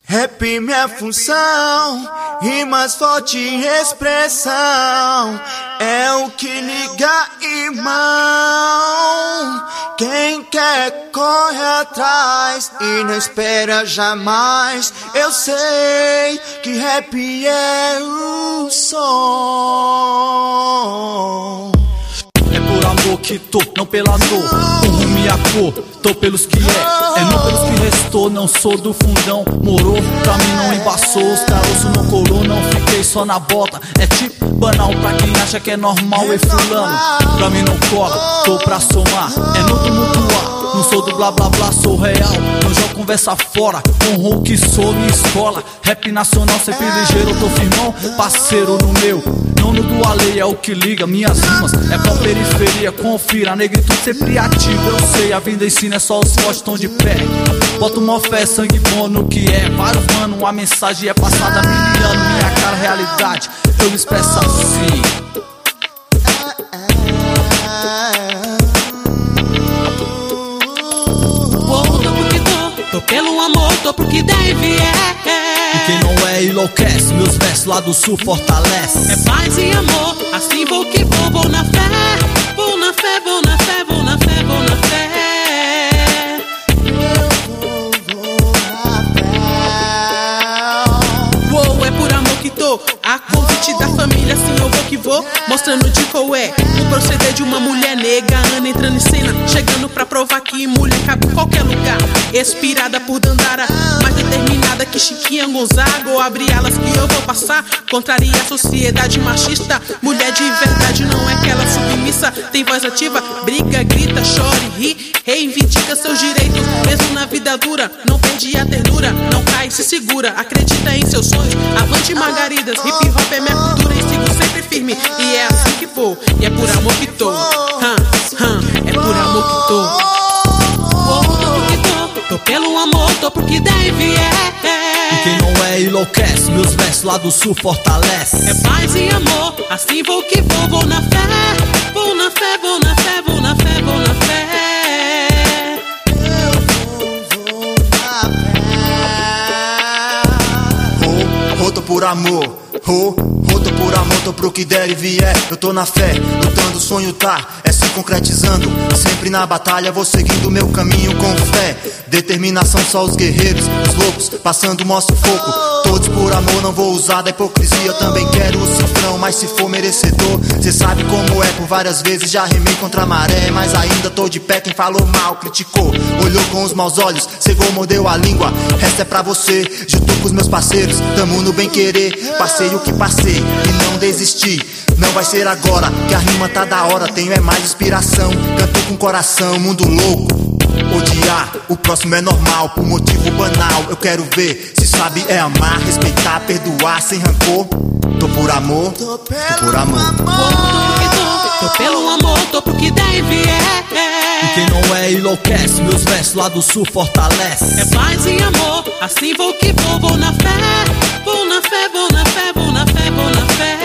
Rap minha função, rimas forte expressão, é o que liga irmão. Quem quer corre atrás e não espera jamais. Eu sei que rap é o som. É por amor que tô, não pela dor. Com rumo e a cor, tô pelos que é não pelos que restou. Não sou do fundão, morou, pra mim não embaçou. Os caroços não colou, não fiquei só na bota. É tipo banal pra quem acha que é normal. E fulano, pra mim não cola, tô pra somar. É no tumultuar, não sou do blá blá blá, sou real. Não jogo conversa fora, honrou que sou minha escola. Rap nacional sempre ligeiro, eu tô firmão, parceiro no meu, não no do alheio. É o que liga, minhas rimas é pra periferia. Confira, negritude sempre ativo. Eu sei, a vida ensina, é só os fortes tão de pé. Boto mó fé, sangue bom no que é. Vários mano, a mensagem é passada milhando. Minha cara, realidade, eu me expresso assim. Tô pelo amor, tô pro que deve E quem não é enlouquece, meus versos lá do sul fortalece. É paz e amor, assim vou que vou na fé. Vou na fé, vou na fé, vou na fé, vou na fé. Uou, é por amor que tô, a convite da família, assim eu vou que vou. Mostrando de qual é o proceder de uma mulher negra. Ana entrando em cena, chegando pra provar que mulher cabe em qualquer lugar. Inspirada por Dandara, mais determinada que Chiquinha Gonzaga. Ou abre alas que eu vou passar, contraria a sociedade machista. Mulher de verdade não é aquela submissa. Tem voz ativa, briga, grita, chora e ri. Reivindica seus direitos, mesmo na vida dura. Não perde a ternura, não cai, se segura. Acredita em seus sonhos, avante margaridas. Hip hop é minha cultura e sigo sempre firme. E é assim que vou, e é por amor que tô. É por amor que tô. Tô pelo amor, tô pro que deve E quem não é enlouquece, meus versos lá do sul fortalece. É paz e amor, assim vou que vou na fé. Vou na fé, vou na fé, vou na fé, vou na fé. Tô por amor, tô por amor, tô pro que der e vier. Eu tô na fé, lutando, o sonho tá se concretizando. Sempre na batalha, vou seguindo meu caminho com fé. Determinação, só os guerreiros, os loucos, passando mó sufoco. Todos por amor, não vou usar da hipocrisia. Eu também quero o cifrão, mas se for merecedor. Cê sabe como é, por várias vezes já remei contra a maré. Mas ainda tô de pé, quem falou mal, criticou. Olhou com os maus olhos, cegou, mordeu a língua. Essa é pra você, junto com os meus parceiros. Tamo no bem querer, passei o que passei e não desisti. Não vai ser agora, que a rima tá da hora. Tenho é mais inspiração, canto com coração, mundo louco. Odiar, o próximo é normal, por motivo banal. Eu quero ver, se sabe é amar, respeitar, perdoar sem rancor. Tô por amor, tô por amor. Tô pelo amor, tô pro que deve E quem não é enlouquece, meus versos lá do sul fortalece. É paz e amor, assim vou que vou na fé. Vou na fé, vou na fé, vou na fé, vou na fé.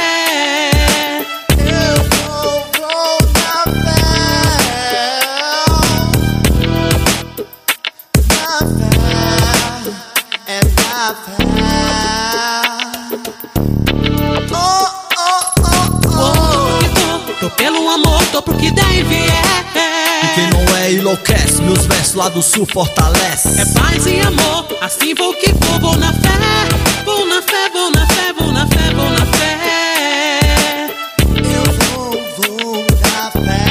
Tô pelo amor, tô pro que deve E quem não é enlouquece, meus versos lá do sul fortalece. É paz e amor, assim vou que vou na fé. Vou na fé, vou na fé, vou na fé, vou na fé. Eu vou na fé.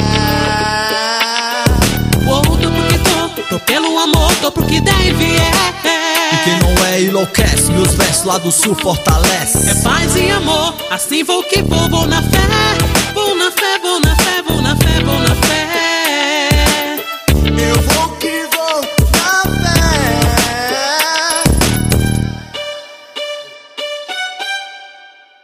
Tô pro que tô pelo amor, tô pro que deve E quem não é enlouquece, meus versos lá do sul fortalece. É paz e amor, assim vou que vou na fé. Vou na fé, vou na fé, vou na fé, vou na fé.